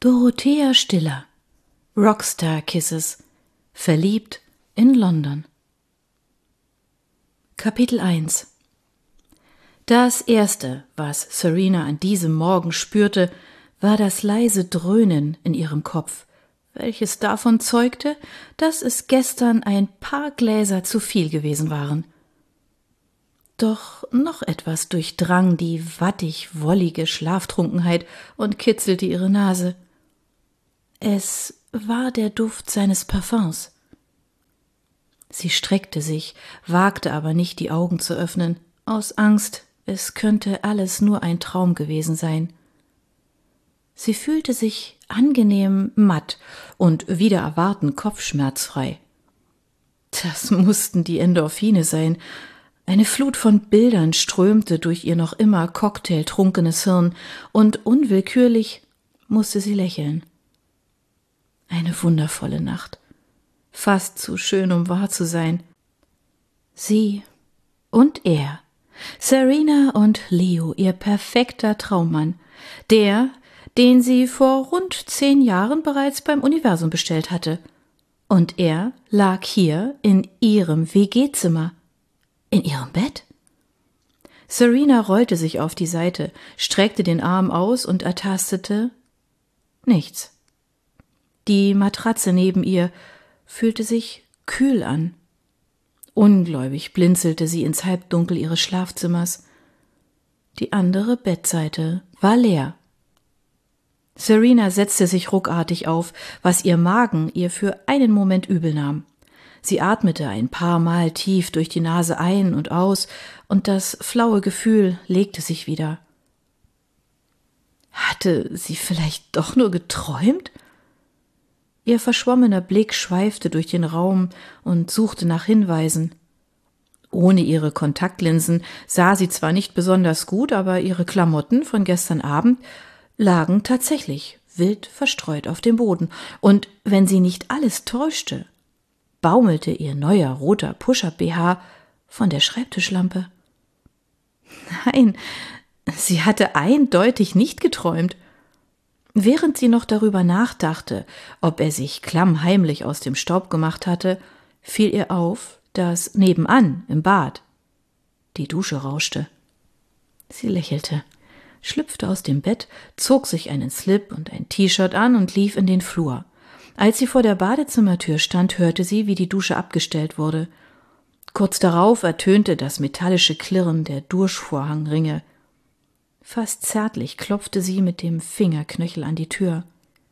Dorothea Stiller, Rockstar Kisses, verliebt in London. Kapitel 1. Das Erste, was Serena an diesem Morgen spürte, war das leise Dröhnen in ihrem Kopf, welches davon zeugte, dass es gestern ein paar Gläser zu viel gewesen waren. Doch noch etwas durchdrang die wattig-wollige Schlaftrunkenheit und kitzelte ihre Nase. Es war der Duft seines Parfums. Sie streckte sich, wagte aber nicht, die Augen zu öffnen, aus Angst, es könnte alles nur ein Traum gewesen sein. Sie fühlte sich angenehm matt und wider Erwarten kopfschmerzfrei. Das mussten die Endorphine sein. Eine Flut von Bildern strömte durch ihr noch immer cocktailtrunkenes Hirn, und unwillkürlich musste sie lächeln. Eine wundervolle Nacht. Fast zu schön, um wahr zu sein. Sie und er. Serena und Leo, ihr perfekter Traummann. Der, den sie vor rund 10 Jahren bereits beim Universum bestellt hatte. Und er lag hier in ihrem WG-Zimmer. In ihrem Bett? Serena rollte sich auf die Seite, streckte den Arm aus und ertastete nichts. Die Matratze neben ihr fühlte sich kühl an. Ungläubig blinzelte sie ins Halbdunkel ihres Schlafzimmers. Die andere Bettseite war leer. Serena setzte sich ruckartig auf, was ihr Magen ihr für einen Moment übel nahm. Sie atmete ein paar Mal tief durch die Nase ein und aus, und das flaue Gefühl legte sich wieder. Hatte sie vielleicht doch nur geträumt? Ihr verschwommener Blick schweifte durch den Raum und suchte nach Hinweisen. Ohne ihre Kontaktlinsen sah sie zwar nicht besonders gut, aber ihre Klamotten von gestern Abend lagen tatsächlich wild verstreut auf dem Boden, und wenn sie nicht alles täuschte, baumelte ihr neuer roter Push-Up-BH von der Schreibtischlampe. Nein, sie hatte eindeutig nicht geträumt. Während sie noch darüber nachdachte, ob er sich klammheimlich aus dem Staub gemacht hatte, fiel ihr auf, dass nebenan im Bad die Dusche rauschte. Sie lächelte, schlüpfte aus dem Bett, zog sich einen Slip und ein T-Shirt an und lief in den Flur. Als sie vor der Badezimmertür stand, hörte sie, wie die Dusche abgestellt wurde. Kurz darauf ertönte das metallische Klirren der Duschvorhangringe. Fast zärtlich klopfte sie mit dem Fingerknöchel an die Tür.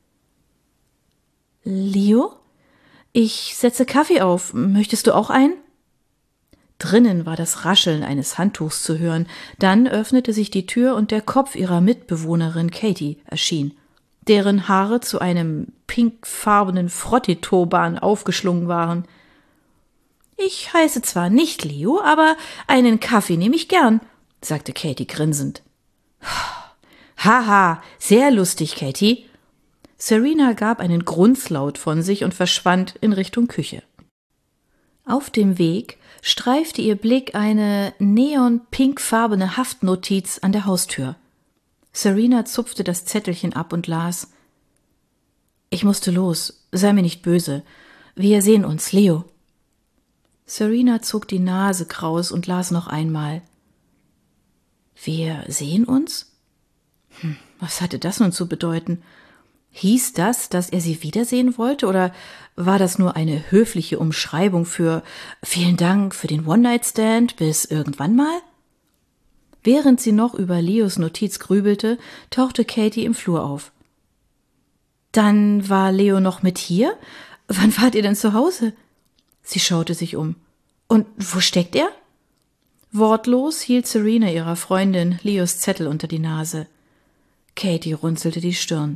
»Leo? Ich setze Kaffee auf. Möchtest du auch einen?« Drinnen war das Rascheln eines Handtuchs zu hören. Dann öffnete sich die Tür und der Kopf ihrer Mitbewohnerin Katie erschien, deren Haare zu einem pinkfarbenen Frottee-Turban aufgeschlungen waren. »Ich heiße zwar nicht Leo, aber einen Kaffee nehme ich gern«, sagte Katie grinsend. »Haha, sehr lustig, Katie.« Serena gab einen Grunzlaut von sich und verschwand in Richtung Küche. Auf dem Weg streifte ihr Blick eine neon-pinkfarbene Haftnotiz an der Haustür. Serena zupfte das Zettelchen ab und las: »Ich musste los, sei mir nicht böse. Wir sehen uns, Leo.« Serena zog die Nase kraus und las noch einmal: »Wir sehen uns?« Was hatte das nun zu bedeuten? Hieß das, dass er sie wiedersehen wollte, oder war das nur eine höfliche Umschreibung für »Vielen Dank für den One-Night-Stand, bis irgendwann mal«? Während sie noch über Leos Notiz grübelte, tauchte Katie im Flur auf. »Dann war Leo noch mit hier? Wann wart ihr denn zu Hause?« Sie schaute sich um. »Und wo steckt er?« Wortlos hielt Serena ihrer Freundin Leos Zettel unter die Nase. Katie runzelte die Stirn.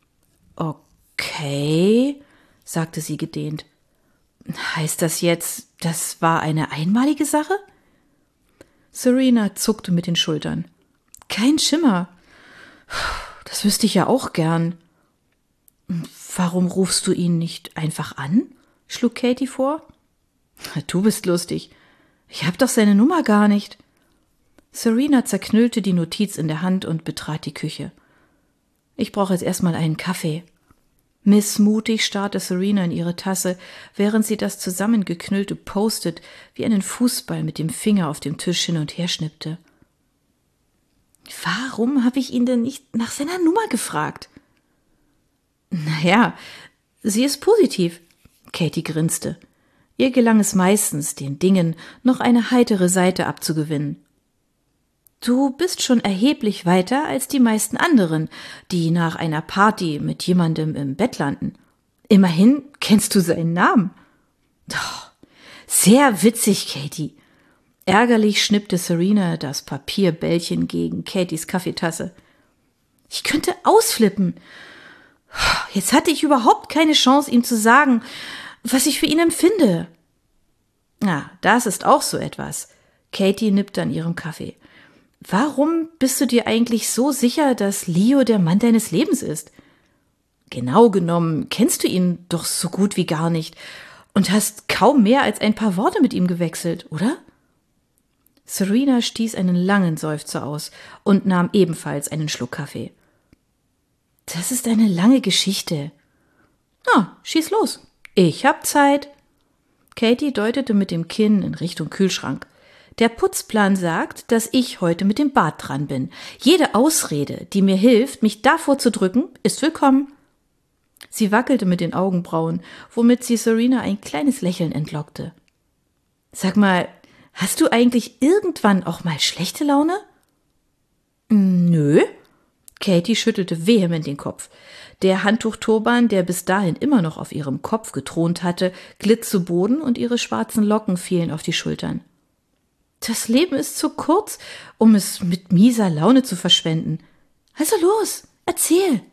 »Okay«, sagte sie gedehnt. »Heißt das jetzt, das war eine einmalige Sache?« Serena zuckte mit den Schultern. »Kein Schimmer. Das wüsste ich ja auch gern.« »Warum rufst du ihn nicht einfach an?« schlug Katie vor. »Du bist lustig. Ich hab doch seine Nummer gar nicht.« Serena zerknüllte die Notiz in der Hand und betrat die Küche. Ich brauche jetzt erstmal einen Kaffee. Missmutig starrte Serena in ihre Tasse, während sie das zusammengeknüllte Post-it wie einen Fußball mit dem Finger auf dem Tisch hin und her schnippte. Warum habe ich ihn denn nicht nach seiner Nummer gefragt? Naja, sie ist positiv. Katie grinste. Ihr gelang es meistens, den Dingen noch eine heitere Seite abzugewinnen. Du bist schon erheblich weiter als die meisten anderen, die nach einer Party mit jemandem im Bett landen. Immerhin kennst du seinen Namen. Doch, sehr witzig, Katie. Ärgerlich schnippte Serena das Papierbällchen gegen Katies Kaffeetasse. Ich könnte ausflippen. Jetzt hatte ich überhaupt keine Chance, ihm zu sagen, was ich für ihn empfinde. Na, das ist auch so etwas. Katie nippte an ihrem Kaffee. Warum bist du dir eigentlich so sicher, dass Leo der Mann deines Lebens ist? Genau genommen kennst du ihn doch so gut wie gar nicht und hast kaum mehr als ein paar Worte mit ihm gewechselt, oder? Serena stieß einen langen Seufzer aus und nahm ebenfalls einen Schluck Kaffee. Das ist eine lange Geschichte. Na, schieß los. Ich hab Zeit. Katie deutete mit dem Kinn in Richtung Kühlschrank. Der Putzplan sagt, dass ich heute mit dem Bad dran bin. Jede Ausrede, die mir hilft, mich davor zu drücken, ist willkommen. Sie wackelte mit den Augenbrauen, womit sie Serena ein kleines Lächeln entlockte. Sag mal, hast du eigentlich irgendwann auch mal schlechte Laune? Nö. Katie schüttelte vehement den Kopf. Der Handtuchturban, der bis dahin immer noch auf ihrem Kopf gethront hatte, glitt zu Boden und ihre schwarzen Locken fielen auf die Schultern. Das Leben ist zu kurz, um es mit mieser Laune zu verschwenden. Also los, erzähl.